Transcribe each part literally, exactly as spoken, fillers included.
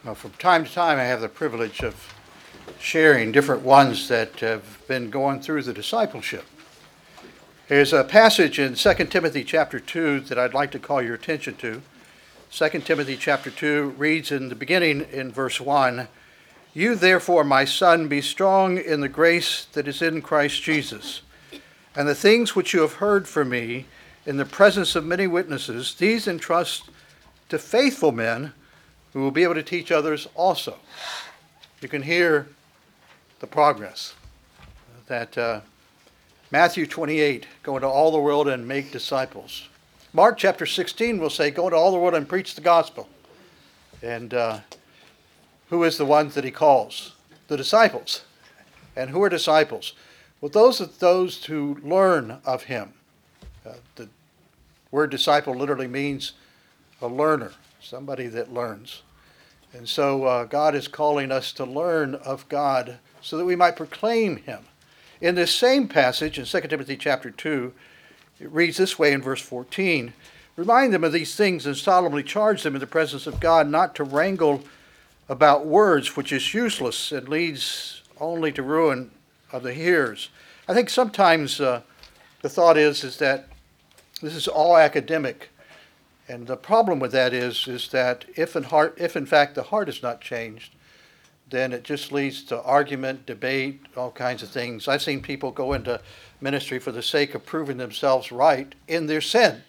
Now, from time to time, I have the privilege of sharing different ones that have been going through the discipleship. There's a passage in Second Timothy chapter two that I'd like to call your attention to. Second Timothy chapter two reads in the beginning in verse one, "You therefore, my son, be strong in the grace that is in Christ Jesus. And the things which you have heard from me in the presence of many witnesses, these entrust to faithful men who will be able to teach others also." You can hear the progress that uh, Matthew twenty-eight, go into all the world and make disciples. Mark chapter sixteen will say, go into all the world and preach the gospel. And uh, who is the ones that he calls? The disciples. And who are disciples? Well, those are those who learn of him. Uh, the word disciple literally means a learner, somebody that learns. And so uh, God is calling us to learn of God so that we might proclaim him. In this same passage in Second Timothy chapter two, it reads this way in verse fourteen, "Remind them of these things and solemnly charge them in the presence of God not to wrangle about words, which is useless and leads only to ruin of the hearers." I think sometimes uh, the thought is, is that this is all academic. And the problem with that is, is that if in heart, if in fact the heart is not changed, then it just leads to argument, debate, all kinds of things. I've seen people go into ministry for the sake of proving themselves right in their sin.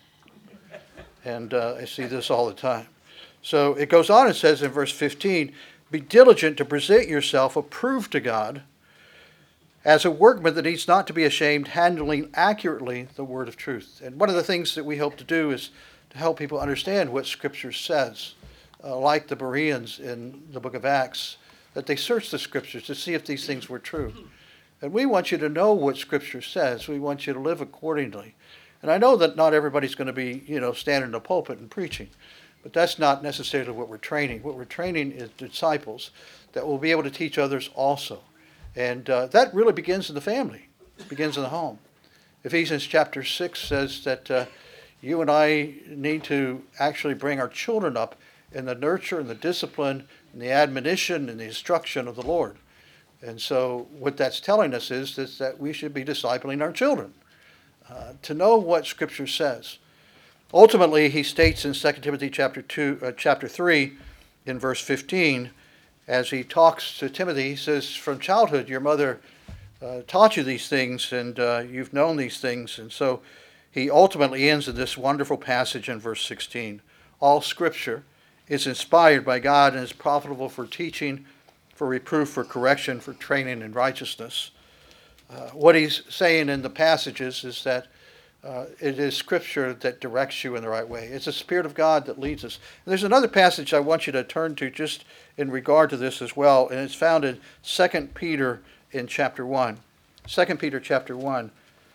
And uh, I see this all the time. So it goes on and says in verse fifteen, "Be diligent to present yourself approved to God as a workman that needs not to be ashamed, handling accurately the word of truth." And one of the things that we hope to do is to help people understand what Scripture says, uh, like the Bereans in the book of Acts, that they searched the Scriptures to see if these things were true. And we want you to know what Scripture says. We want you to live accordingly. And I know that not everybody's going to be, you know, standing in the pulpit and preaching, but that's not necessarily what we're training. What we're training is disciples that will be able to teach others also. And uh, that really begins in the family. It begins in the home. Ephesians chapter six says that uh, you and I need to actually bring our children up in the nurture and the discipline and the admonition and the instruction of the Lord. And so what that's telling us is, is that we should be discipling our children uh, to know what Scripture says. Ultimately, he states in Second Timothy chapter two, uh, chapter three, in verse fifteen, as he talks to Timothy, he says, "From childhood your mother uh, taught you these things, and uh, you've known these things." And so he ultimately ends in this wonderful passage in verse sixteen. "All Scripture is inspired by God and is profitable for teaching, for reproof, for correction, for training in righteousness." Uh, what he's saying in the passages is that uh, it is Scripture that directs you in the right way. It's the Spirit of God that leads us. And there's another passage I want you to turn to just in regard to this as well, and it's found in Second Peter in chapter one. Second Peter chapter one.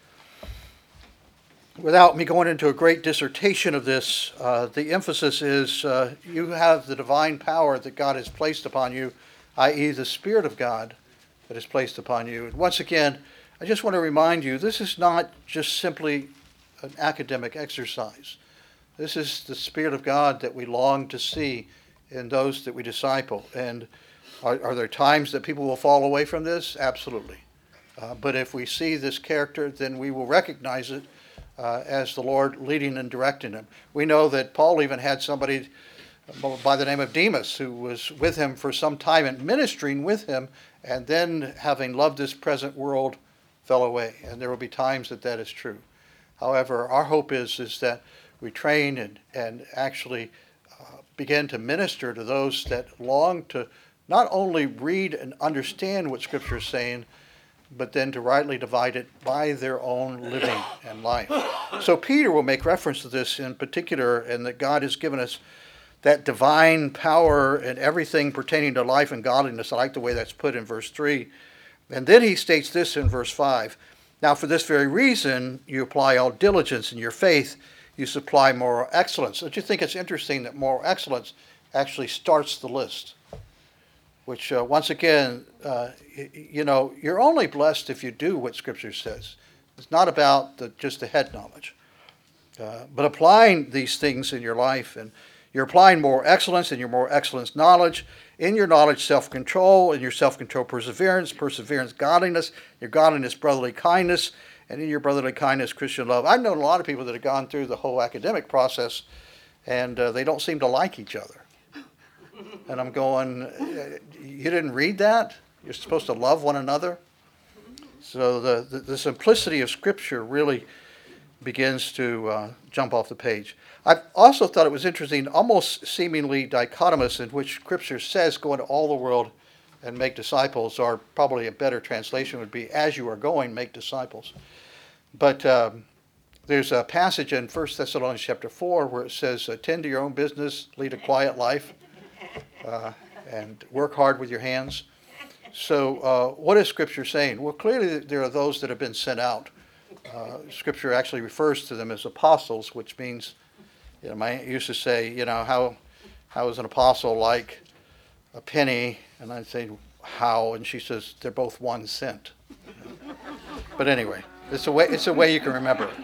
Without me going into a great dissertation of this, uh, the emphasis is uh, you have the divine power that God has placed upon you, that is the Spirit of God that is placed upon you. And once again, I just want to remind you, this is not just simply an academic exercise. This is the Spirit of God that we long to see in those that we disciple. And are, are there times that people will fall away from this? Absolutely. Uh, but if we see this character, then we will recognize it Uh, as the Lord leading and directing him. We know that Paul even had somebody by the name of Demas who was with him for some time and ministering with him, and then having loved this present world fell away. And there will be times that that is true. However, our hope is, is that we train and, and actually uh, begin to minister to those that long to not only read and understand what Scripture is saying, but then to rightly divide it by their own living and life. So Peter will make reference to this in particular, and that God has given us that divine power and everything pertaining to life and godliness. I like the way that's put in verse three. And then he states this in verse five. "Now for this very reason you apply all diligence, in your faith you supply moral excellence." Don't you think it's interesting that moral excellence actually starts the list? Which, uh, once again, uh, you know, you're only blessed if you do what Scripture says. It's not about the, just the head knowledge. Uh, but applying these things in your life, and You're applying more excellence, and your more excellence knowledge. In your knowledge, self-control. In your self-control, perseverance. Perseverance, godliness. Your godliness, brotherly kindness. And in your brotherly kindness, Christian love. I've known a lot of people that have gone through the whole academic process, and uh, they don't seem to like each other. And I'm going, you didn't read that? You're supposed to love one another? So the, the, the simplicity of Scripture really begins to uh, jump off the page. I also thought it was interesting, almost seemingly dichotomous, in which Scripture says go into all the world and make disciples, or probably a better translation would be, as you are going, make disciples. But um, there's a passage in First Thessalonians chapter four where it says, attend to your own business, lead a quiet life, uh, and work hard with your hands. So uh, what is Scripture saying? Well, clearly there are those that have been sent out. Uh, Scripture actually refers to them as apostles, which means, you know, my aunt used to say, you know, how how is an apostle like a penny? And I'd say, how? And she says, they're both one cent. But anyway, it's a way it's a way you can remember it.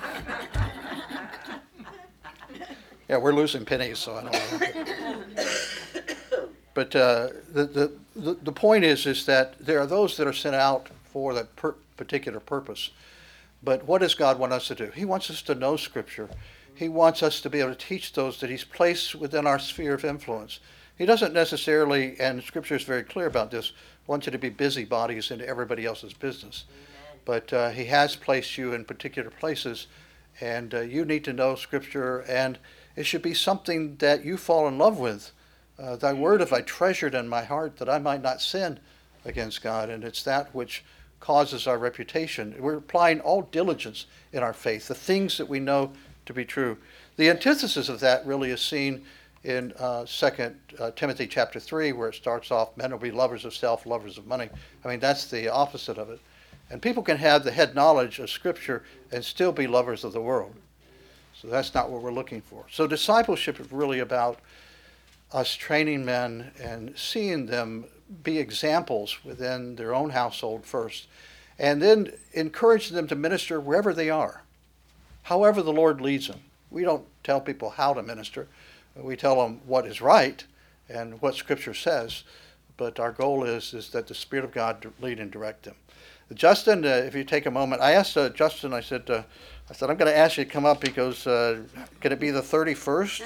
Yeah, we're losing pennies, so I don't know. But uh, the, the the point is is that there are those that are sent out for that per- particular purpose. But what does God want us to do? He wants us to know Scripture. He wants us to be able to teach those that He's placed within our sphere of influence. He doesn't necessarily, and Scripture is very clear about this, want you to be busybodies into everybody else's business. But uh, He has placed you in particular places, and uh, you need to know Scripture, and it should be something that you fall in love with. Uh, Thy word have I treasured in my heart that I might not sin against God, and it's that which causes our reputation. We're applying all diligence in our faith, the things that we know to be true. The antithesis of that really is seen in uh, Second uh, Timothy chapter three, where it starts off, men will be lovers of self, lovers of money. I mean, that's the opposite of it. And people can have the head knowledge of Scripture and still be lovers of the world. So that's not what we're looking for. So discipleship is really about us training men and seeing them be examples within their own household first, and then encouraging them to minister wherever they are, however the Lord leads them. We don't tell people how to minister. We tell them what is right and what Scripture says, but our goal is, is that the Spirit of God lead and direct them. Justin, uh, if you take a moment, I asked uh, Justin, I said, uh, I said, I'm going to ask you to come up because uh, can it be the thirty-first?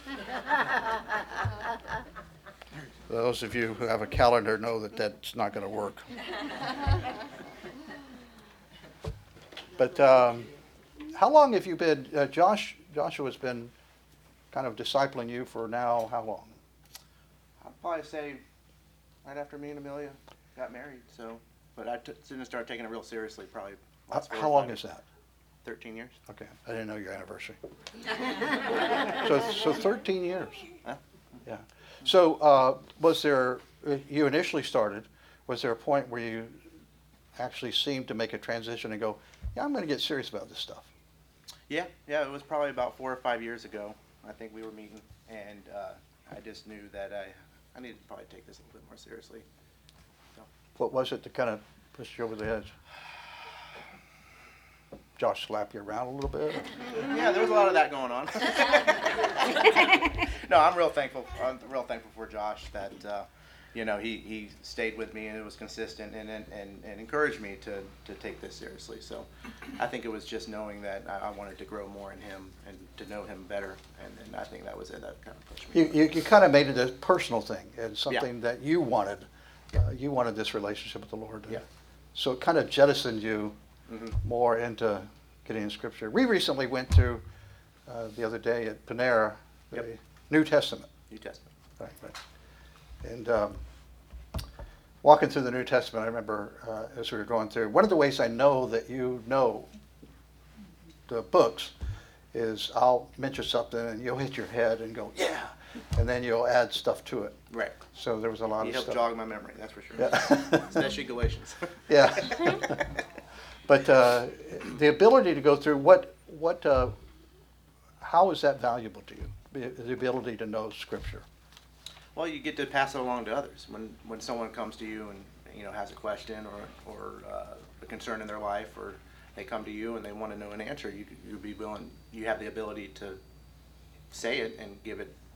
Those of you who have a calendar know that that's not going to work. But um, how long have you been, uh, Josh, Joshua's been kind of discipling you for now, how long? I'd probably say right after me and Amelia got married, so, but I t- didn't start taking it real seriously probably How, last four how or long five is years. that? thirteen years. Okay, I didn't know your anniversary. so, so thirteen years. Huh? Yeah. So, uh, was there, you initially started, was there a point where you actually seemed to make a transition and go, yeah, I'm going to get serious about this stuff? Yeah, yeah, it was probably about four or five years ago. I think we were meeting, and uh, I just knew that I, I needed to probably take this a little bit more seriously. So. What was it that kind of pushed you over the edge? Josh slap you around a little bit? Yeah, there was a lot of that going on. No, I'm real thankful. I'm real thankful for Josh that uh, you know he, he stayed with me and it was consistent and and, and, and encouraged me to, to take this seriously. So I think it was just knowing that I, I wanted to grow more in him and to know him better, and, and I think that was it. That kind of pushed me. You you, you kind of made it a personal thing and something Yeah. that you wanted. Uh, you wanted this relationship with the Lord. Yeah. So it kind of jettisoned you Mm-hmm. more into getting in Scripture. We recently went to uh, the other day at Panera, the Yep. New Testament. New Testament. Right, right. And um, walking through the New Testament, I remember uh, as we were going through, one of the ways I know that you know the books is I'll mention something and you'll hit your head and go, yeah, and then you'll add stuff to it. Right. So there was a lot He of helped stuff. jog my memory, that's for sure. Yeah. Especially Galatians. Yeah. But uh, the ability to go through, what, what, uh, how is that valuable to you? The the ability to know Scripture. Well, you get to pass it along to others. When when someone comes to you and you know has a question or or uh, a concern in their life, or they come to you and they want to know an answer, you you be willing. You have the ability to say it and give it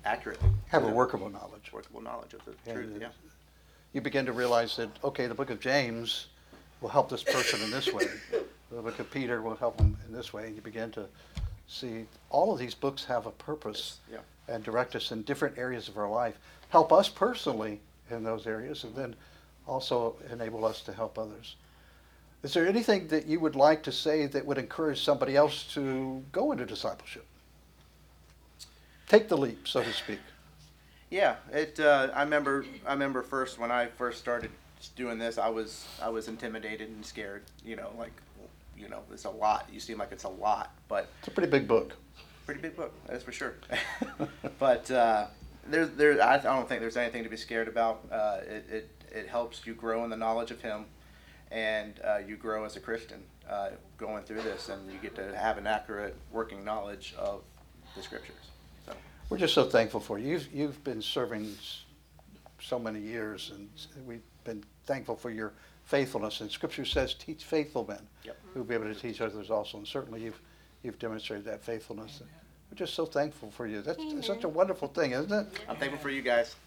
accurately. Have to a the workable knowledge. workable knowledge of the And, truth. uh, Yeah. You begin to realize that, okay, the book of James will help this person in this way. The book of Peter will help them in this way. And you begin to see all of these books have a purpose Yeah. and direct us in different areas of our life. Help us personally in those areas, and then also enable us to help others. Is there anything that you would like to say that would encourage somebody else to go into discipleship? Take the leap, so to speak. Yeah, it. Uh, I remember. I remember first when I first started doing this, I was I was intimidated and scared. You know, like, you know, it's a lot. You seem like it's a lot, but It's a pretty big book. pretty big book, that's for sure. But uh, there, there. I don't think there's anything to be scared about. Uh, it, it it helps you grow in the knowledge of Him, and uh, you grow as a Christian uh, going through this, and you get to have an accurate working knowledge of the Scriptures. So. We're just so thankful for you. You've, you've been serving s- so many years, and s- we've been thankful for your faithfulness. And Scripture says, teach faithful men Yep. who will be able to teach others also. And certainly you've, you've demonstrated that faithfulness. And we're just so thankful for you. That's Amen. such a wonderful thing, isn't it? I'm thankful for you guys.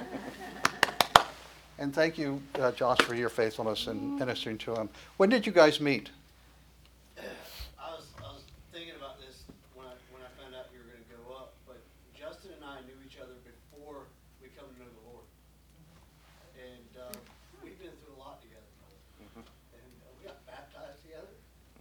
And thank you, uh, Josh, for your faithfulness in ministering to him. When did you guys meet? I was, I was thinking about this when I, when I found out you were gonna go up, but Justin and I knew each other before we come to know the Lord. And, uh, we've been through a lot together, brother. And uh, we got baptized together.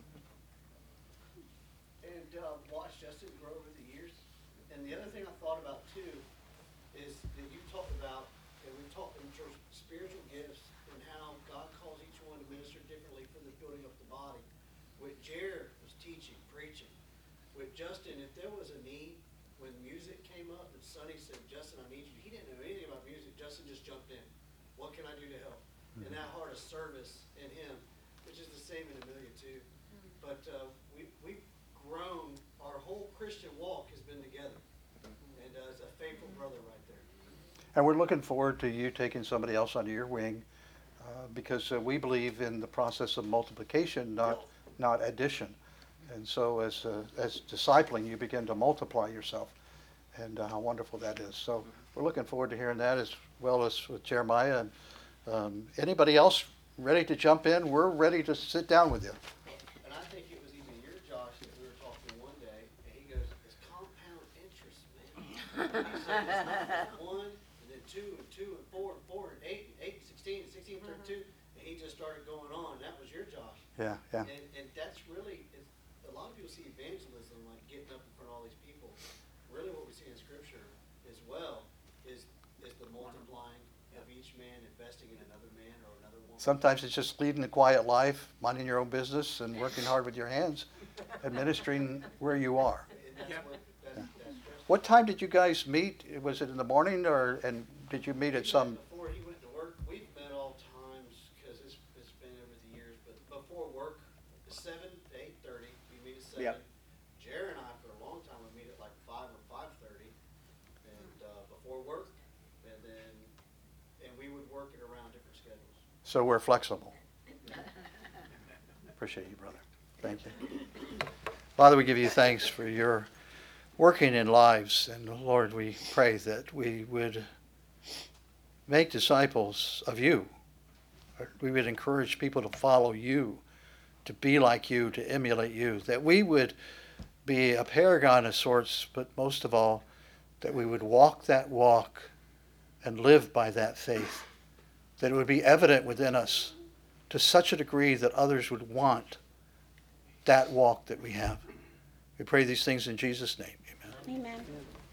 And, uh, watched Justin grow over the years. And the other thing I thought about too is that you talked about, and we talked in church, spiritual gifts and how God calls each one to minister differently for the building up the body. With Jared was teaching, preaching. With Justin, if there was a need, when music came up and Sonny said, Justin, I need you. He didn't know anything about music. Justin just jumped in. What can I do to help? And that heart of service in him, which is the same in Amelia too. But uh, we, we've grown, our whole Christian walk has been together. And uh, it's a faithful brother right there. And we're looking forward to you taking somebody else under your wing, uh, because uh, we believe in the process of multiplication, not not addition. And so, as uh, as discipling, you begin to multiply yourself, and uh, how wonderful that is. So, we're looking forward to hearing that, as well as with Jeremiah. And um, anybody else ready to jump in? We're ready to sit down with you. And I think it was even your Josh that we were talking one day, and he goes, it's compound interest, man. He said it's not just one, and then two, and two, and four, and four, and eight, and eight, and sixteen, and sixteen, and thirty-two, and he just started going on. That was your Josh. Yeah, yeah. And, and that's really, it's, a lot of people see evangelism like getting up in front of all these people. Really what we see in Scripture as well is, is the multiplying of each man investing in another man or another woman. Sometimes it's just leading a quiet life, minding your own business, and working hard with your hands, administering where you are. And that's what, that's, that's just. What time did you guys meet? Was it in the morning, or and did you meet at some? Before he went to work, we've met all times, cause it's, it's been over the years, but before work, seven to eight thirty, we meet at seven. Yep. Jared and I, for a long time, would meet at like five or five thirty, and, uh, before work, and then, and we would work it around different schedules. So we're flexible. Appreciate you, brother. Thank you. Father, we give you thanks for your working in lives, and Lord, we pray that we would make disciples of you. We would encourage people to follow you, to be like you, to emulate you, that we would be a paragon of sorts, but most of all, that we would walk that walk and live by that faith, that it would be evident within us to such a degree that others would want that walk that we have. We pray these things in Jesus' name. Amen. Amen.